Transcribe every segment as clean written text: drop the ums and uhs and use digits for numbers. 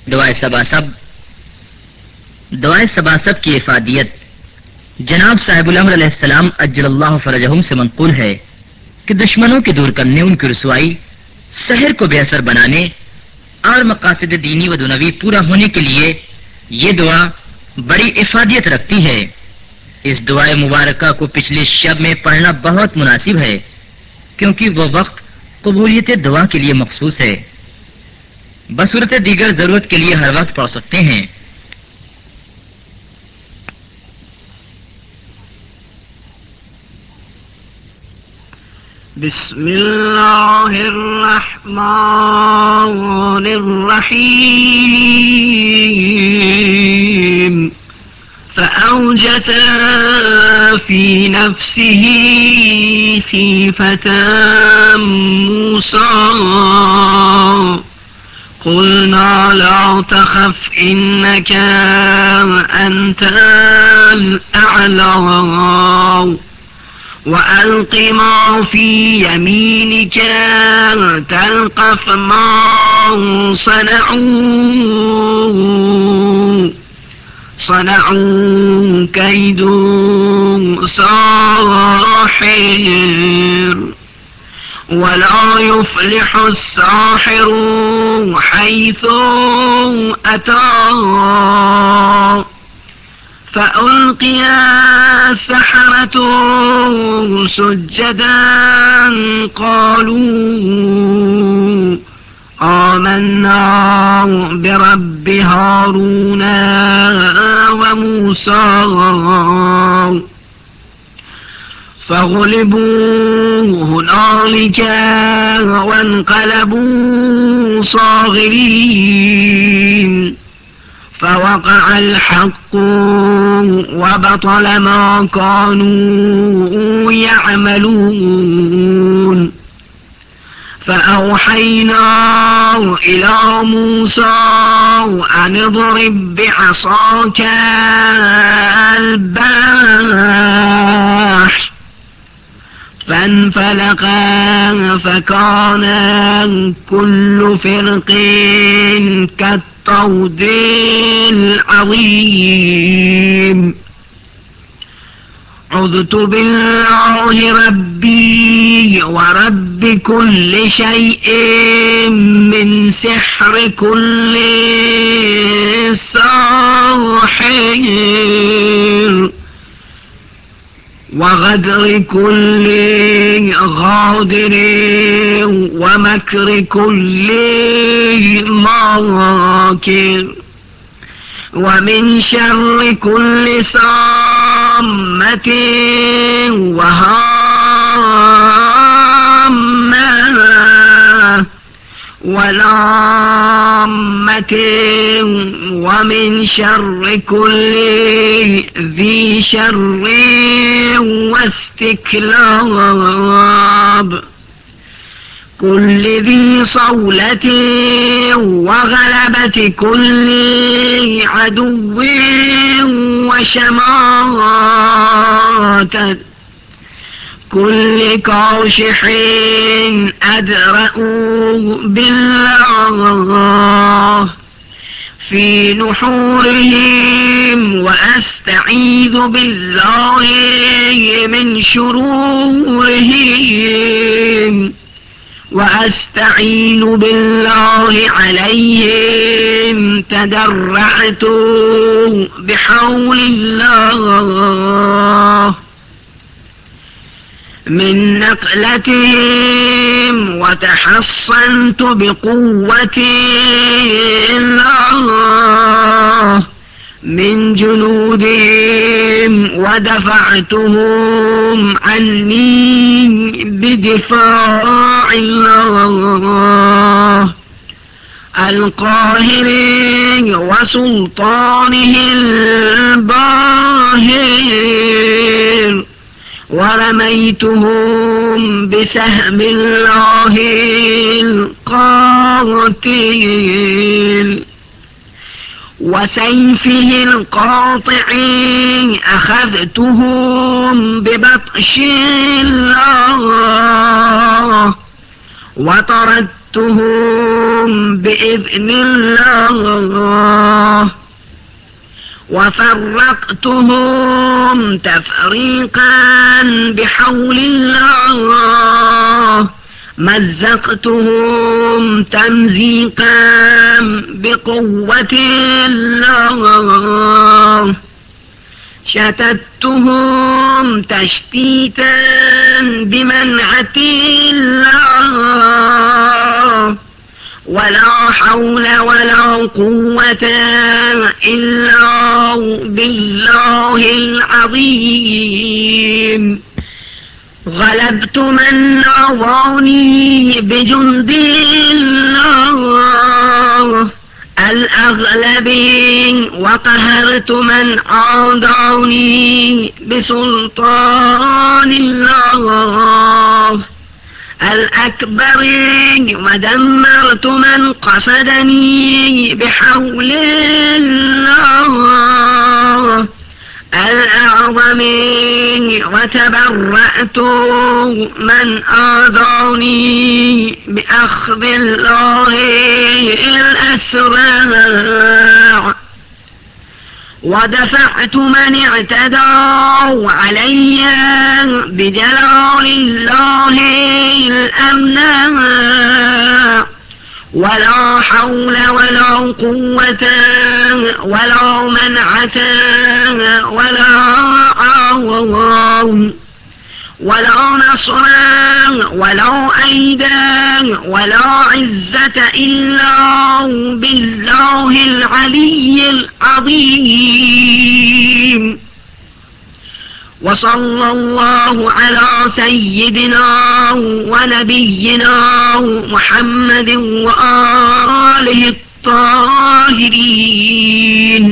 दुआए सबासब। दुआए सबासब की इफादियत जनाब साहिबुल अम्र अलैहिस्सलाम अज्जलल्लाहु फरजहुम से मंक़ूल है कि दुश्मनों के दूर करने, उनकी रुसवाई, सहर को बेअसर बनाने और मकासद दीनी व दुनवी पूरा होने के लिए ये दुआ बड़ी इफादियत रखती है। इस दुआए मुबारका को पिछले शब में पढ़ना बहुत मुनासिब है, क्योंकि वो वक्त कबूलियत दुआ के लिए मखसूस है। बसूरत दीगर जरूरत के लिए हर वक्त पढ़ सकते हैं। बिस्मिल्लाहिर्रहमानिर्रहीम। فأوجس في نفسه خيفة موسى قلنا لا تخف إنك أنت الأعلى وألق ما في يمينك تلقف ما صنعوا كيد ساحر ولا يفلح الساحر حيث أتى. فألقي السحرة سجدا قالوا آمنا برب هارون وموسى فغلبوا هنالك وانقلبوا صاغرين. فوقع الحق وبطل ما كانوا يعملون. فأوحينا إلى موسى أن اضرب بعصاك البحر فانفلق فكان كل فرق كالطود العظيم. عذت بالله ربي ورب كل شيء من سحر كل ساحر وغدر كل غادر ومكر كل ماكر ومن شر كل صامة وهامة ولامة ومن شر كل ذي شر واستكلاب كل ذي صولة وغلبة كل عدو وشماتة كل كاشح أدرأ بالله في نحورهم وأستعيذ بالله من شرورهم وأستعين بالله عليهم تدرعت بحول الله من نقلتهم وتحصنت بقوة الله من جنودهم ودفعتهم عني بدفاع الله القاهر وسلطانه الباهر ورميتهم بسهم الله القاتل وسيفه القاطع أخذتهم ببطش الله وطردتهم بإذن الله وفرقتهم تفريقا بحول الله مزقتهم تمزيقا بقوة الله شتتهم تشتيتا بمنعة الله ولا حول ولا قوة إلا بالله العظيم غلبت من نظرني بجند الله الأغلب وقهرت من عاداني بسلطان الله الأكبر ودمرت من قصدني بحول الله الأعظم وتبرأت من آذاني بأخذ الله الأسرع ودفعت من اعتدوا علي بجلال الله الأمناء ولا حول ولا قوة ولا منعة ولا عون ولا نصر ولا أيدا ولا عزة إلا بالله العلي العظيم وصلى الله على سيدنا ونبينا محمد وآله الطاهرين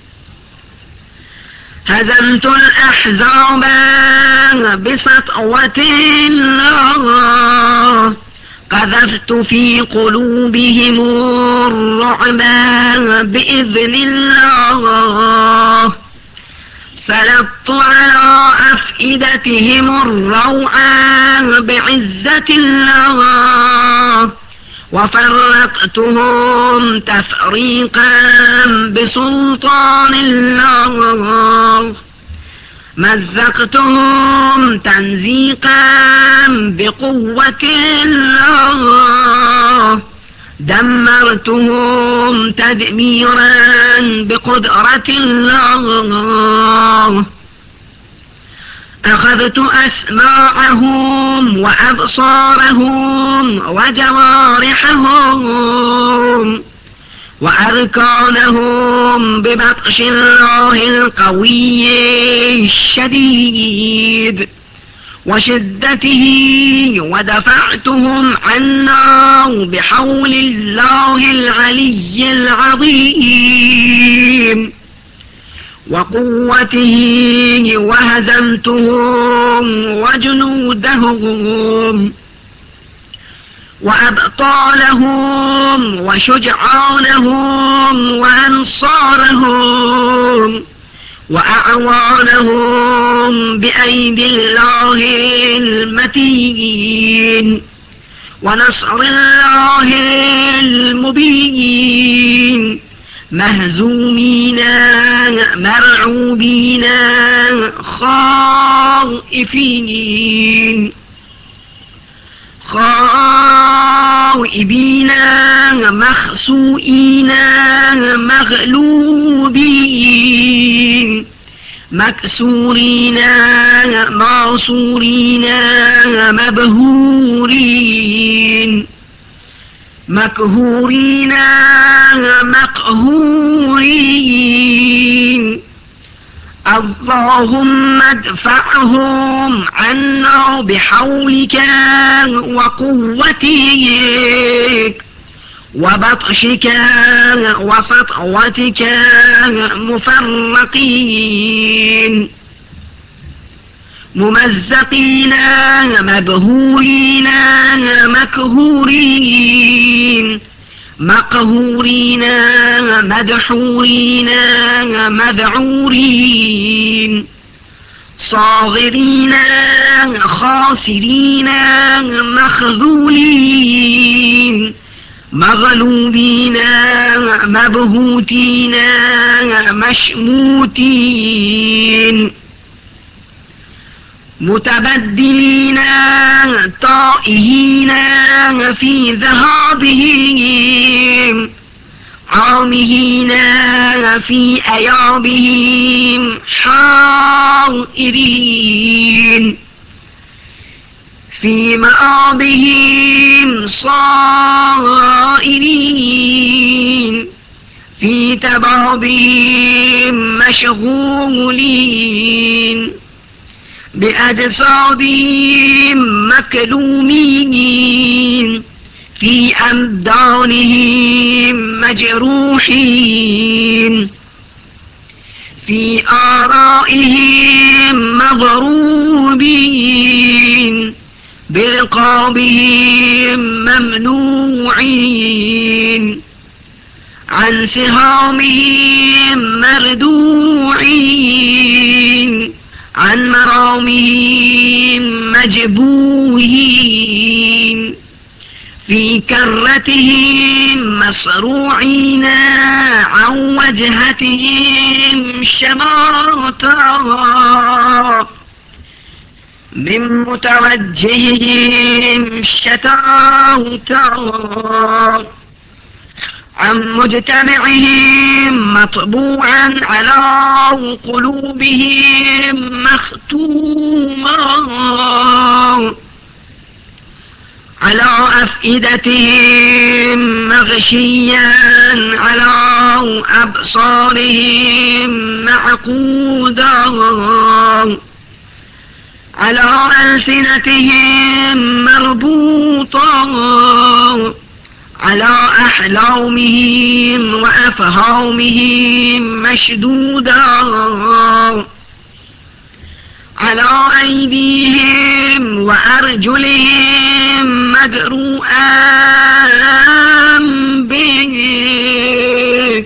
هزمت الأحزاب بسطوة الله قذفت في قلوبهم الرعب بإذن الله سلطت على أفئدتهم الروعا بعزة الله وفرقتهم تفريقا بسلطان الله مزقتهم تمزيقا بقوة الله دمرتهم تدميرا بقدرة الله أخذت أسماعهم وأبصارهم وجوارحهم وأركانهم ببطش الله القوي الشديد وشدته ودفعتهم عنا بحول الله العلي العظيم وقوته وهزمتهم وجنودهم وأبطالهم وشجعانهم وأنصارهم وأعوانهم بأيدي الله المتين ونصر الله المبين مهزومين مرعوبين خائفين خائبين مخسوئين مغلوبين مكسورين معصورين مبهورين مكهورين مقهورين اللهم ادفعهم عنا بحولك وقوتك وبطشك وسطوتك مفرقين ممزقين مبهورين مكهورين مقهورين مدحورين مذعورين صاغرين خاسرين مخذولين مغلوبين مبهوتين مشموتين متبدلين طائهين في ذهابهم عامهين في أيابهم حائرين في مآبهم صائرين في تبابهم مشغولين بأجسادهم مكلومين في أبدانهم مجروحين في آرائهم مضروبين برقابهم ممنوعين عن سهامهم مردوعين عن مرامهم مجبوهين في كرتهم مصروعين عن وجهتهم شماتا من متوجههم شتاتا عن مجتمعهم مطبوعا على قلوبهم مختوما على أفئدتهم مغشيا على أبصارهم معقودا على ألسنتهم مربوطا على أحلامهم وأفهامهم مشدودا على أيديهم وأرجلهم مدروءا بك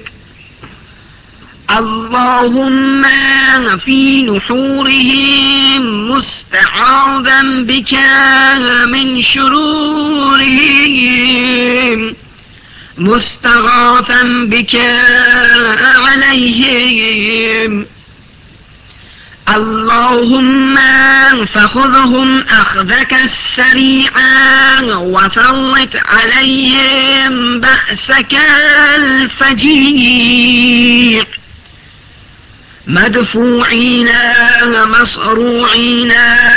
اللهم في نحورهم مستعاذا بك من شرورهم مستغاثا بك عليهم اللهم فخذهم أخذك السريعا وسلط عليهم بأسك الفجيع مدفوعين مصروعين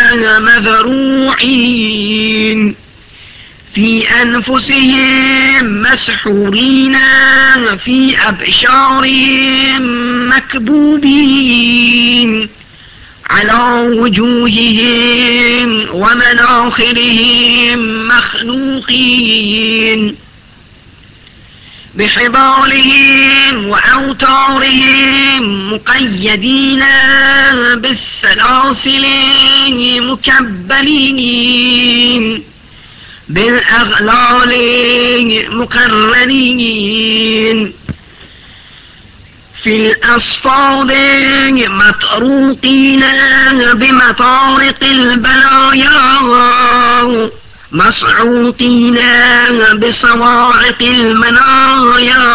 مذروعين في أنفسهم مسحورين في أبشارهم مكبوبين على وجوههم ومناخرهم مخنوقين بحبالهم وأوتارهم مقيدين بالسلاسل مكبلين بالأغلال مقرنين في الأصفاد مطروقين بمطارق البلايا مصعوقين بصواعق المنايا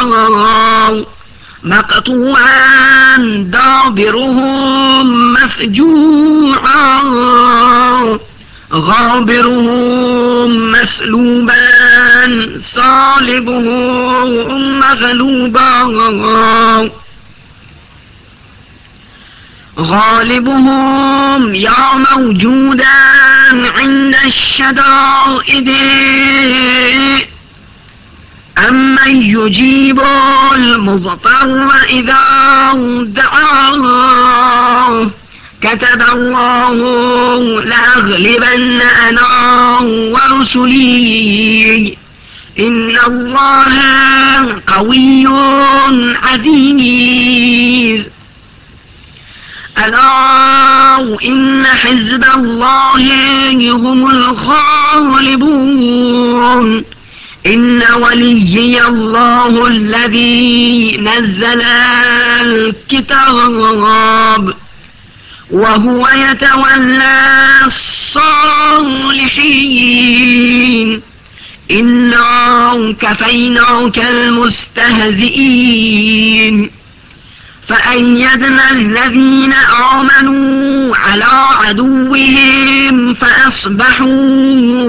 مقطوعا دابرهم مفجوعا غابرهم مسلوبا صالبهم مغلوبا غالبهم يا موجودا عند الشدائد أمن يجيب المضطر إذا دعاه كتب الله لأغلبن أنا ورسلي إن الله قوي عزيز ألا إن حزب الله هم الغالبون إن وليي الله الذي نزل الكتاب وهو يتولى الصالحين إنا كفيناك المستهزئين فأيدنا الذين آمنوا على عدوهم فأصبحوا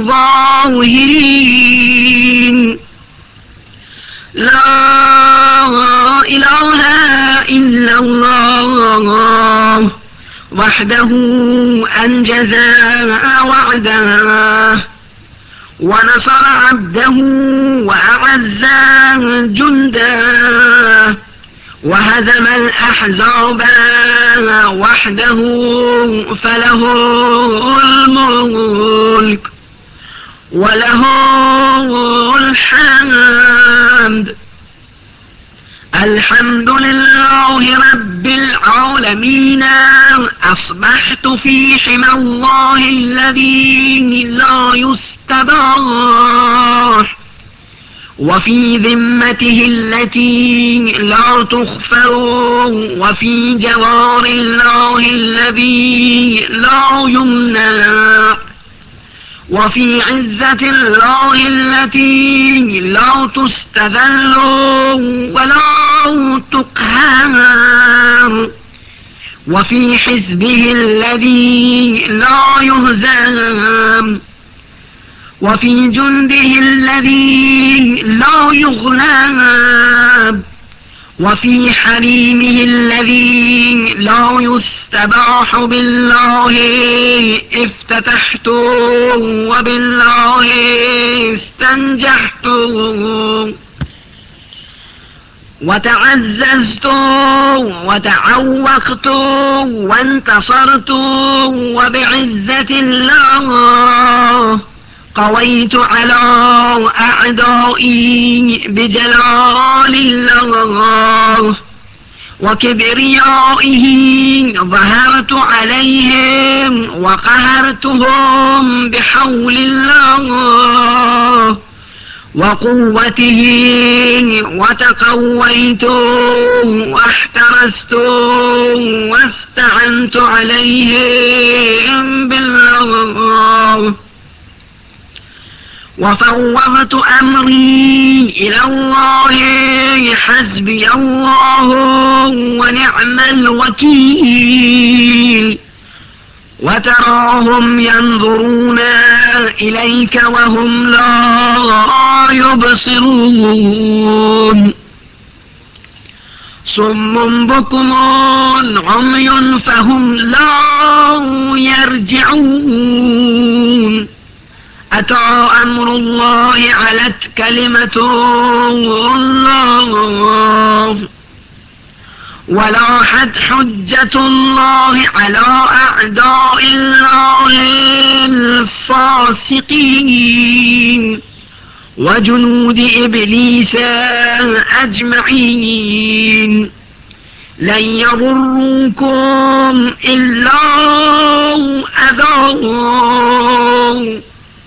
ظاهرين لا إله إلا الله وحده أنجز وعده ونصر عبده وأعز جنده وهزم الأحزاب وحده فله الملك وله الحمد الحمد لله رب العالمين أصبحت في حمى الله الذي لا يستباح وفي ذمته التي لا تخفر وفي جوار الله الذي لا يمنع وفي عزة الله التي لا تستذل ولا تقهر وفي حزبه الذي لا يهزم وفي جنده الذي لا يغلب وفي حريمه الذي لا يستباح بالله افتتحت وبالله استنجحت وتعززت وتعوقت وانتصرت وبعزة الله قويت على أعدائي بجلال الله وكبريائه ظهرت عليهم وقهرتهم بحول الله وقوته وتقويت واحترست واستعنت عليهم بالله وفوضت أمري إلى الله حسبي الله ونعم الوكيل وتراهم ينظرون إليك وهم لا يبصرون صم بكم عمي فهم لا يرجعون أتى أمر الله علت كلمة الله ولاحت حجة الله على أعداء الله الفاسقين وجنود إبليس أجمعين لن يضروكم إلا أذى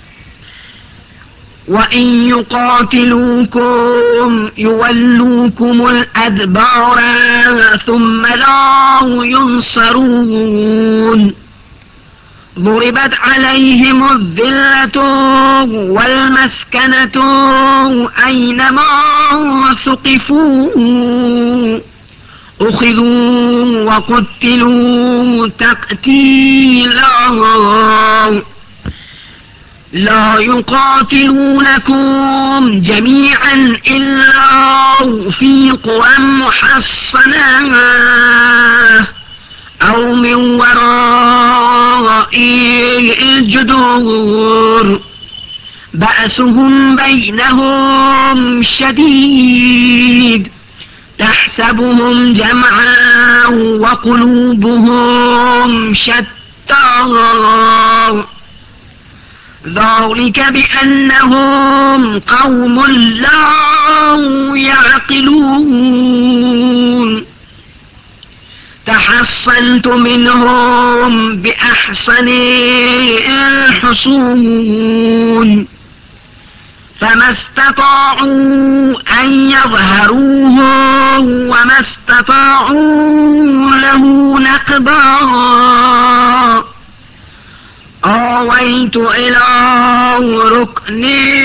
وإن يقاتلوكم يولوكم الأدبار ثم لا ينصرون ضربت عليهم الذلة والمسكنة أينما ثقفوا أخذوا وقتلوا تقتيلا لا يقاتلونكم جميعا إلا في قرى محصنة أو من وراء الجدور بأسهم بينهم شديد تحسبهم جمعا وقلوبهم شتى ذلك بأنهم قوم لا يعقلون تحصنت منهم بأحسن الحصون فما استطاعوا أن يظهروه وما استطاعوا له نقبا آويت إلى ركن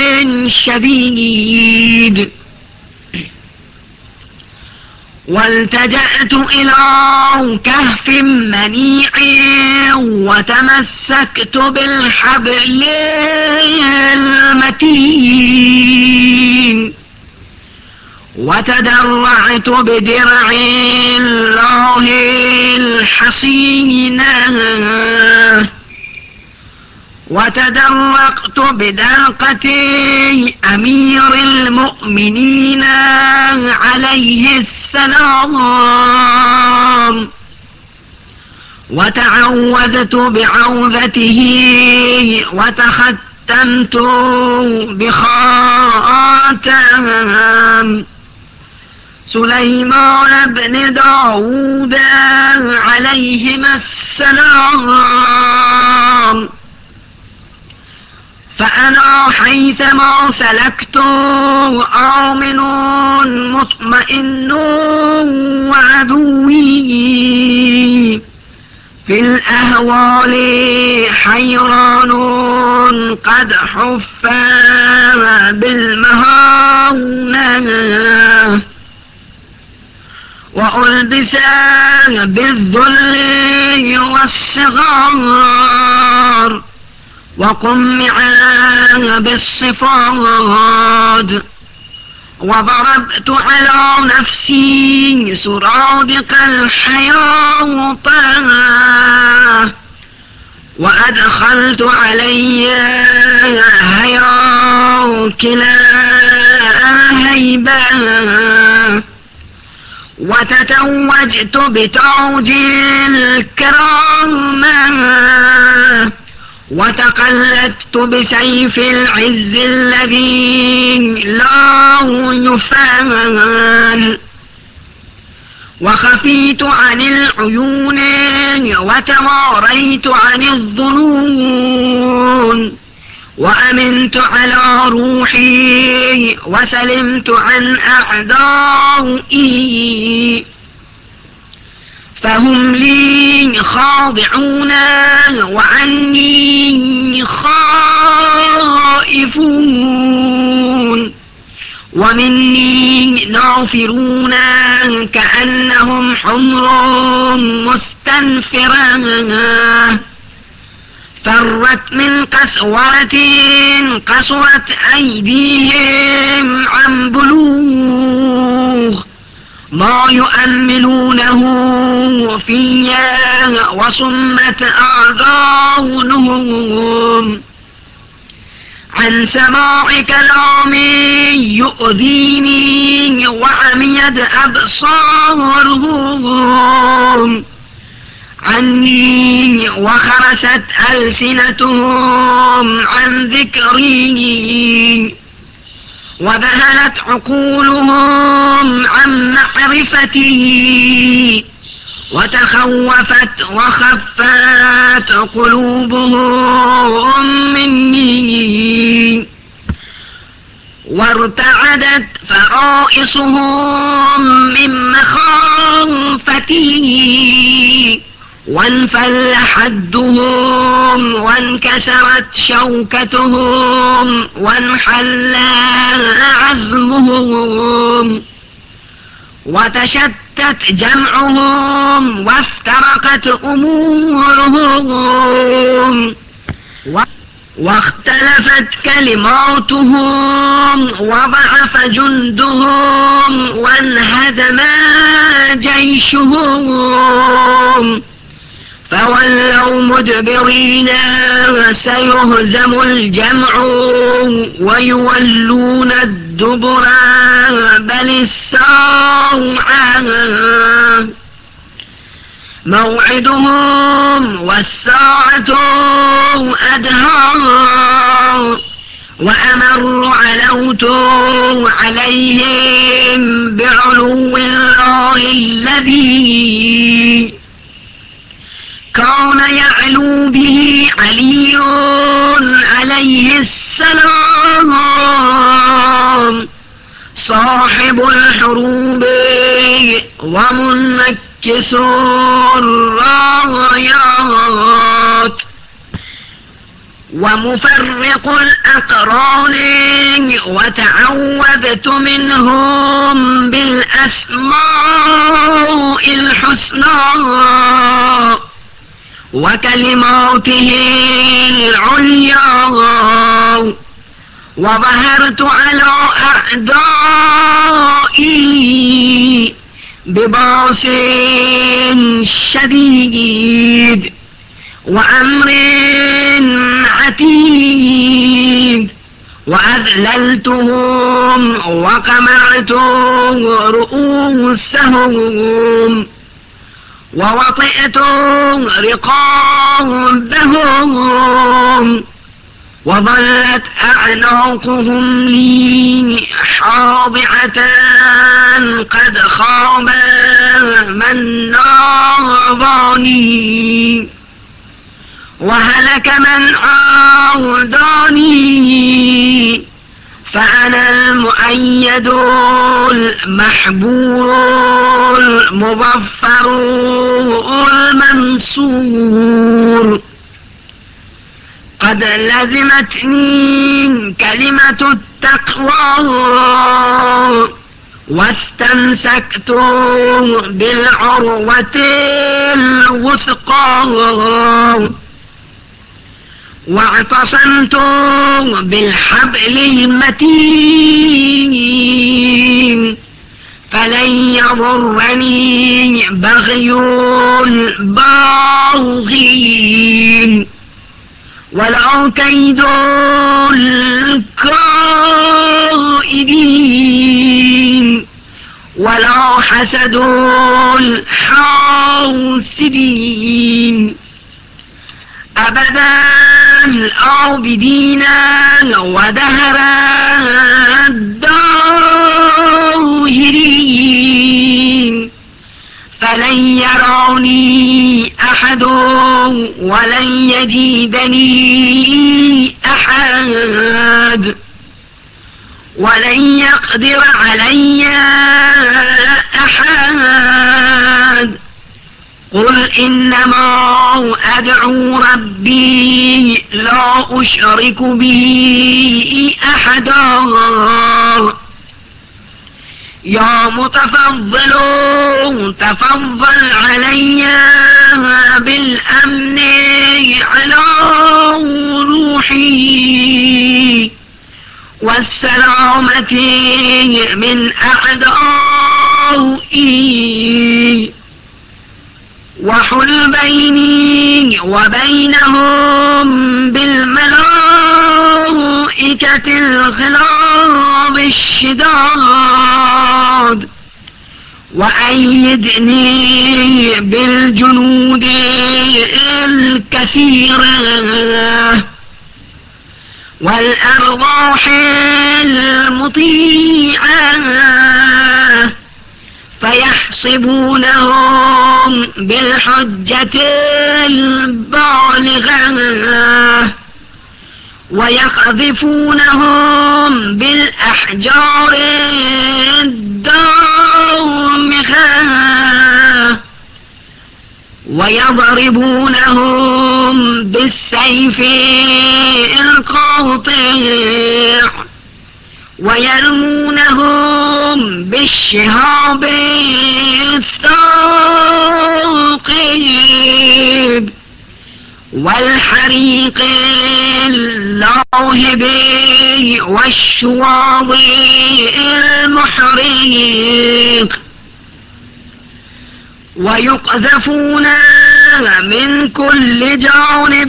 شديد والتجأت إلى كهف منيع وتمسكت بالحبل المتين وتدرعت بدرع الله الحصين وتدرقت بدرقة أمير المؤمنين عليه السلام وتعوذت بعوذته وتختمت بخاتم سليمان بن داود عليهما السلام فأنا حيثما سلكت آمن مطمئن وعدوي في الأهوال حيران قد حف بالمهانة وألبس بالذل والصغار وقمع بالصفات وضربت على نفسي سرادق الحياة وأدخلت علي هياكل الهيبة وتتوجت بتاج الكرامة وتقلدت بسيف العز الذي لا يفان وخفيت عن العيون وتواريت عن الظنون وأمنت على روحي وسلمت عن أعدائي فهم لي خاضعون وعني خائفون ومني نافرون كأنهم حمر مستنفرة فرت من قسوة قسوت أيديهم عن بلوغ ما يؤملونه فيا وصمت آذانهم عن سماع كلام يؤذيني وعميت أبصارهم عني وخرست ألسنتهم عن ذكري وذهلت عقولهم عن معرفتي وتخوفت وخفت قلوبهم مني وارتعدت فرائصهم من مخافتي وانفل حدهم وانكسرت شوكتهم وانحل عزمهم وتشتت جمعهم وافترقت أمورهم واختلفت كلماتهم وضعف جندهم وانهزم جيشهم فولوا مدبرين سيهزم الجمع ويولون الدبر بل الساعة موعدهم والساعة أدهى وأمر علوت عليهم بعلو الله الذي كان يعلو به علي عليه السلام صاحب الحروب ومنكس الرايات ومفرق الأقران وتعوذت منهم بالأسماء الحسنى وكلماته العليا وظهرت على أعدائي بباس شديد وأمر عتيد وأذللتهم وقمعت رؤوسهم ووطئت رقابهم وظلت أعناقهم لي خاضعة قد خاب من ناظرني وهلك من عاداني فأنا المؤيد المحبور المظفر المنصور قد لزمتني كلمة التقوى واستمسكت بالعروة الوثقى واعتصمت بالحبل المتين فلن يضرني بغي الباغين ولا كيد الكائدين ولا حسد الحاسدين أبدا العابدين ودهر الداهرين فلن يراني أحد ولن يجيدني أحد ولن يقدر علي أحد قل إنما أدعو ربي لا أشرك به أحدا يا متفضل تفضل علي بالأمن على روحي والسلامة من أعدائي وحل بيني وبينهم بالملائكة الغلاظ الشداد وأيدني بالجنود الكثيرة والأرواح المطيعة فيحسبونهم بالحجة البالغة ويقذفونهم بالأحجار الدامغة ويضربونهم بالسيف القاطع ويرمونهم بالشهاب الثاقب والحريق اللاهب والشواظ المحرق ويقذفون من كل جانب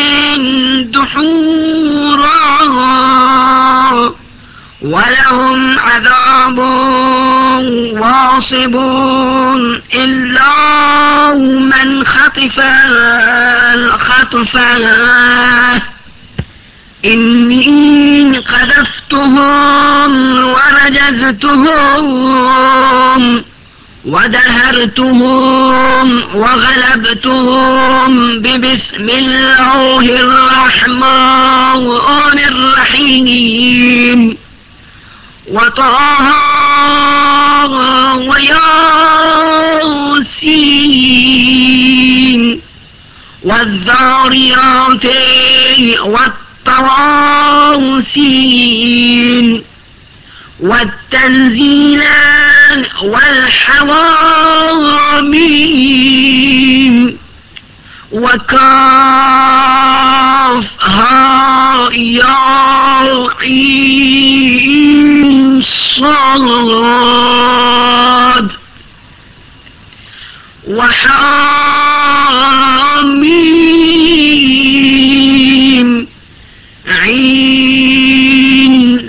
دحورا ولهم عذاب واصب إلا من خطف الخطفة إني قذفتهم ورجزتهم ودهرتهم وغلبتهم ببسم الله الرحمن الرحيم وطه وياسين والذاريات والطواثين والتنزيل والحواميم وكافها يا عين صاد وحاميم عين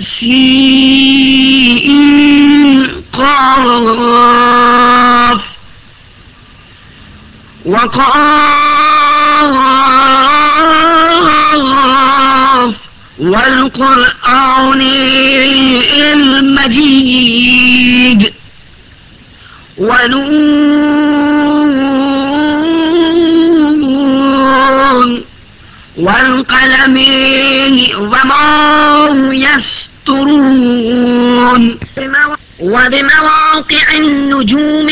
سين قاف وقاف والقرآن المجيد ونون والقلم وما يسطرون وبمواقع النجوم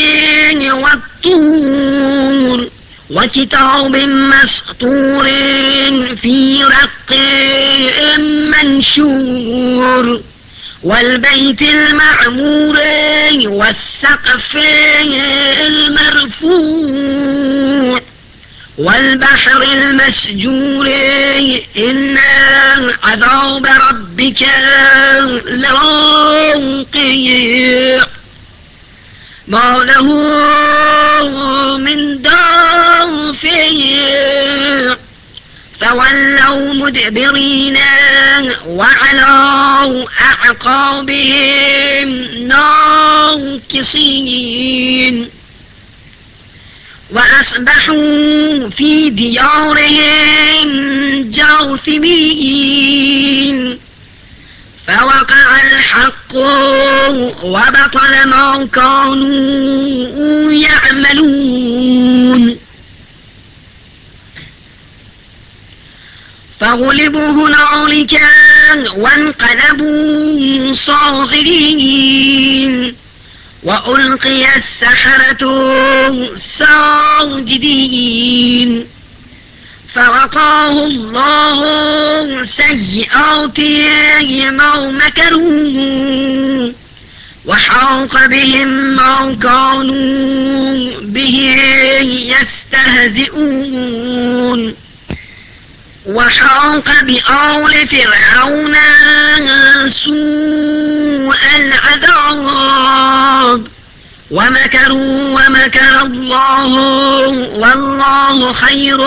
والطور وكتاب مسطور في رق منشور والبيت المعمور والسقف المرفوع والبحر المسجور إن عذاب ربك لواقع ما له من دافع فولوا مدبرين وعلوا أعقابهم ناكصين وأصبحوا في ديارهم جاثمين فوقع الحق وبطل ما كانوا يعملون فغلبوا هنالك وانقلبوا صاغرين وألقي السحرة ساجدين فوقاه الله سيئات ما مكروا وحاق بهم ما كانوا به يستهزئون وحاق بآل فرعون سوء العذاب ومكروا ومكر الله والله خير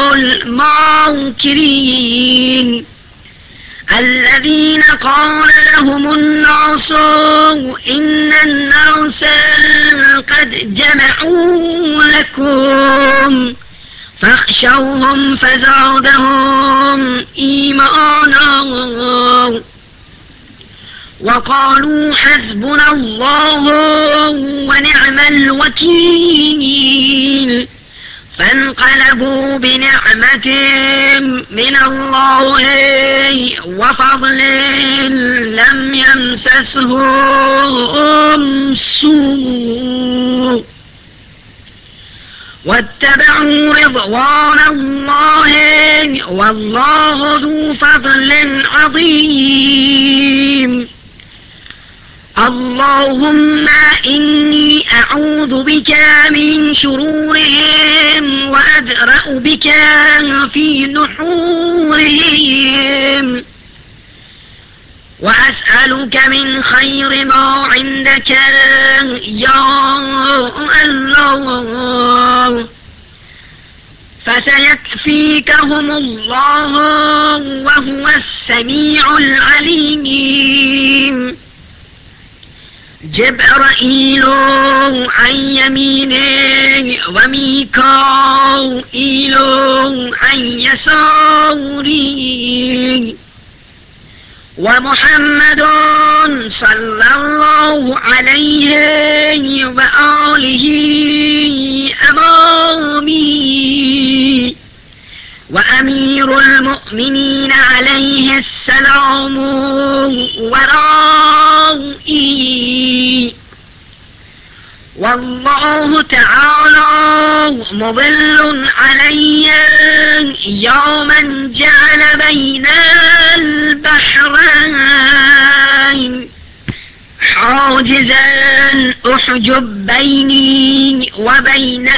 الماكرين الذين قال لهم الناس إن الناس قد جمعوا لكم فاخشوهم فزادهم إيمانا وقالوا حسبنا الله ونعم الوكيل فانقلبوا بنعمة من الله وفضل لم يمسسهم سوء واتبعوا رضوان الله والله ذو فضل عظيم اللهم إني أعوذ بك من شرورهم وأدرأ بك في نحورهم وأسألك من خير ما عندك يا الله فسيكفيكهم الله وهو السميع العليم جبرائيل عن يمينه وميكائيل عن يساره ومحمد صلى الله عليه وآله أمامي وأمير المؤمنين عليه السلام ورائي والله تعالى مضل علي يوما جعل بين البحرين حاجزا أحجب بيني وبين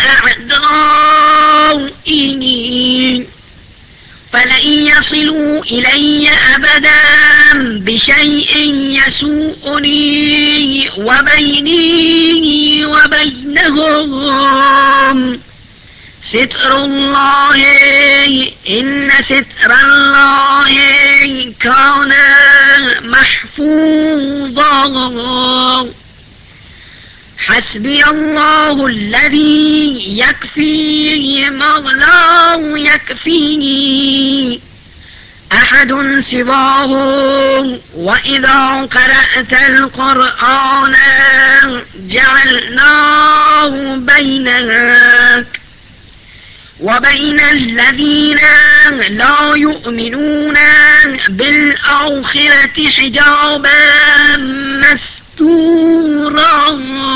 أعدائي فلن يصلوا إلي أبدا بشيء يسوءني وبيني وبينهم ستر الله إن ستر الله كان محفوظا حسبي الله الذي يكفي ما لا يكفيني أحد سواه وإذا قرأت القرآن جعلناه بينك وبين الذين لا يؤمنون بالآخرة حجابا مستورا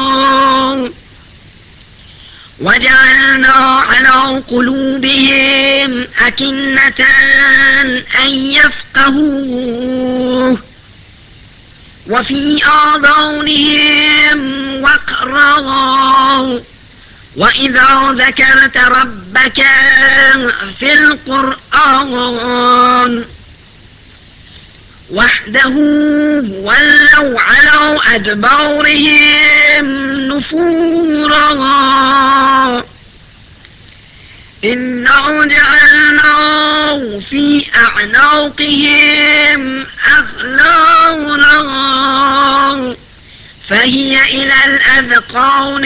وجعلنا على قلوبهم أكنة أن يفقهوه وفي آذانهم وقرا وإذا ذكرت ربك في القرآن وحده ولوا على أدبارهم نفورا إنا جعلنا في أعناقهم أغلالا فهي إلى الأذقان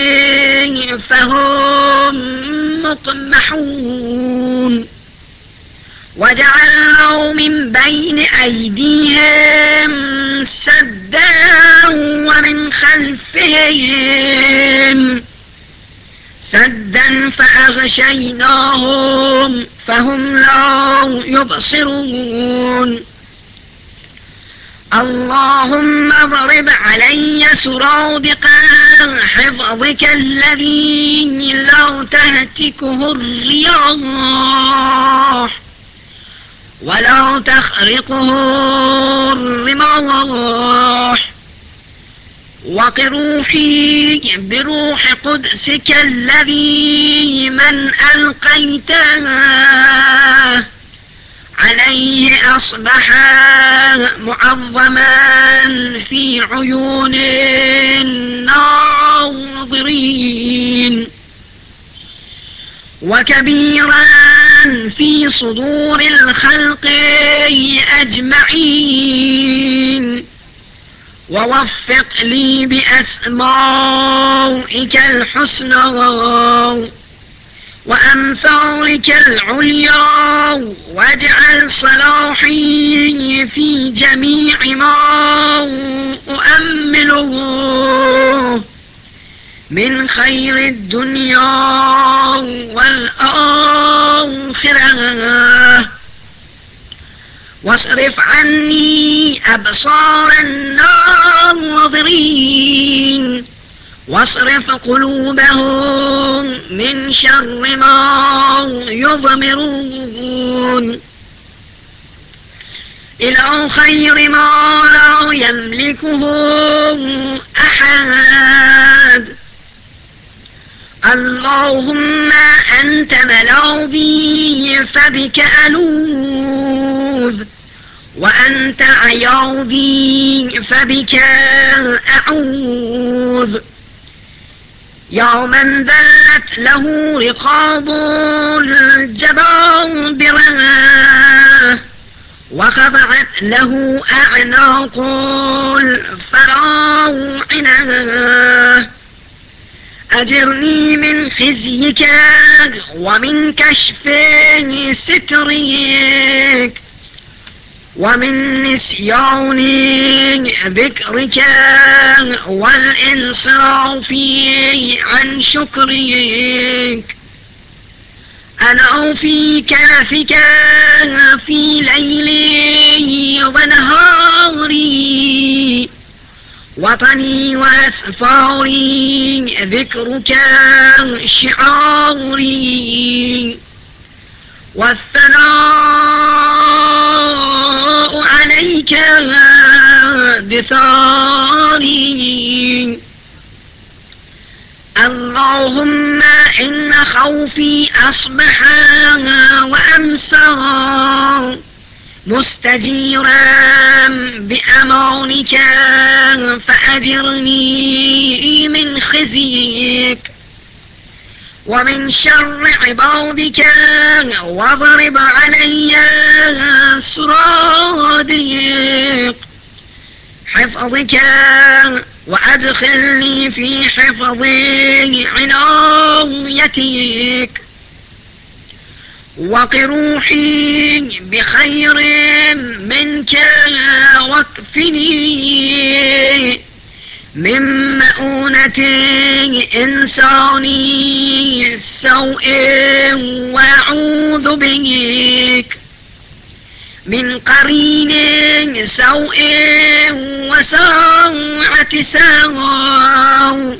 فهم مقمحون وجعلنا من بين أيديهم سدا ومن خلفهم سدا فأغشيناهم فهم لا يبصرون اللهم اضرب علي سرادق حفظك الذي لا تهتكه الرياح ولا تخرقه الرماح وقر روحي بروح قدسك الذي من ألقيته عليه أصبح معظما في عيون الناظرين وكبيرا في صدور الخلق أجمعين ووفق لي بأسمائك الحسنى وأمثالك العليا واجعل صلاحي في جميع ما أؤمله من خير الدنيا والآخرة واصرف عني أبصار الناظرين واصرف قلوبهم من شر ما يضمرون إلى خير ما لا يملكه أحد اللهم أنت ملاذي فبك ألوذ وأنت عياذي فبك أعوذ يا من ذلت له رقاب الجبابرة وخضعت له أعناق الفراعنة أجرني من خزيك ومن كشف سترك ومن نسيان ذكرك والانصراف عن شكرك أنا في كنفك في ليلي ونهاري وطني وأسفاري ذكرك شعاري والثناء عليك دثاري اللهم إن خوفي أصبح وأمسى مستجيرا بأمانك فأجرني من خزيك ومن شر عبادك واضرب علي سرادق حفظك وأدخلني في حفظ عنايتك وق روحي بخير منك واكفني من مؤونة إنساني السوء وأعوذ بك من قرين سوء وساعة سوء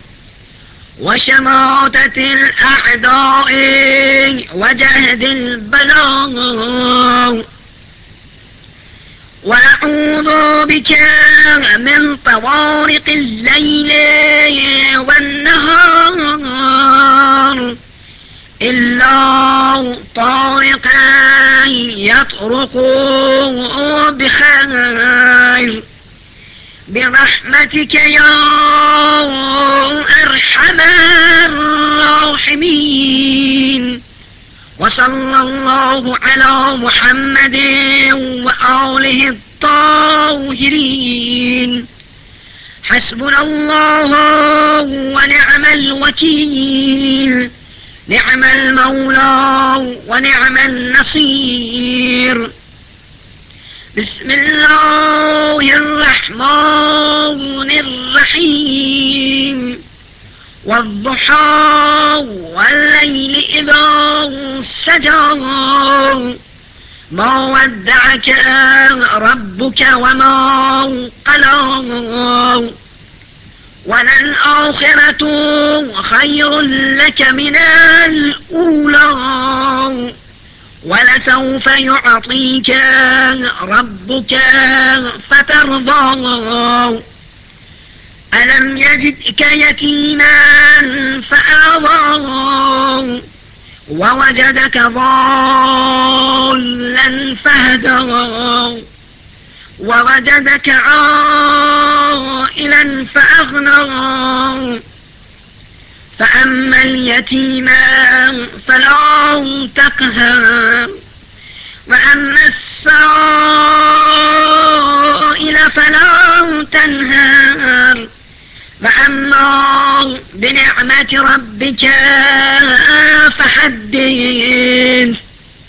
وشماتة الأعداء وجهد البلاء وأعوذ بك من طوارق الليل والنهار إلا طارقا يطرق بخير برحمتك يا أرحم الراحمين وصلى الله على محمد وآله الطاهرين حسبنا الله ونعم الوكيل نعم المولى ونعم النصير بسم الله الرحمن الرحيم والضحى والليل إذا سجى ما ودعك ربك وما قلى وللآخرة خير لك من الأولى ولسوف يعطيك ربك فترضى ألم يجدك يتيما فآوى ووجدك ضالا فهدى ووجدك عائلا فأغنى فأما اليتيم فلا تقهر وأما السائل فلا تنهر وأما بنعمة ربك فحدث.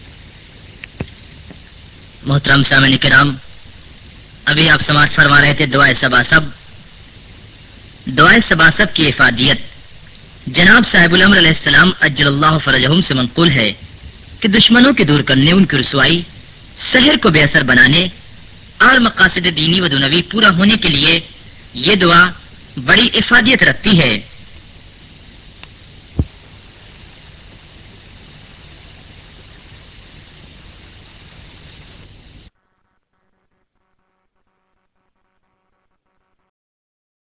मोहतरम सामईन किराम, अभी आप समाज फरमा रहे थे दुआए सबासब। दुआए सबासब की इफादियत जनाब साहिबुल अम्र अलैहिस्सलाम अज्जलल्लाहु फरजहुम से मंकूल है कि दुश्मनों के दूर करने, उनकी रुसवाई, शहर को बेअसर बनाने और मकासद दीनी व दुनवी पूरा होने के लिए ये दुआ बड़ी इफादियत रखती है।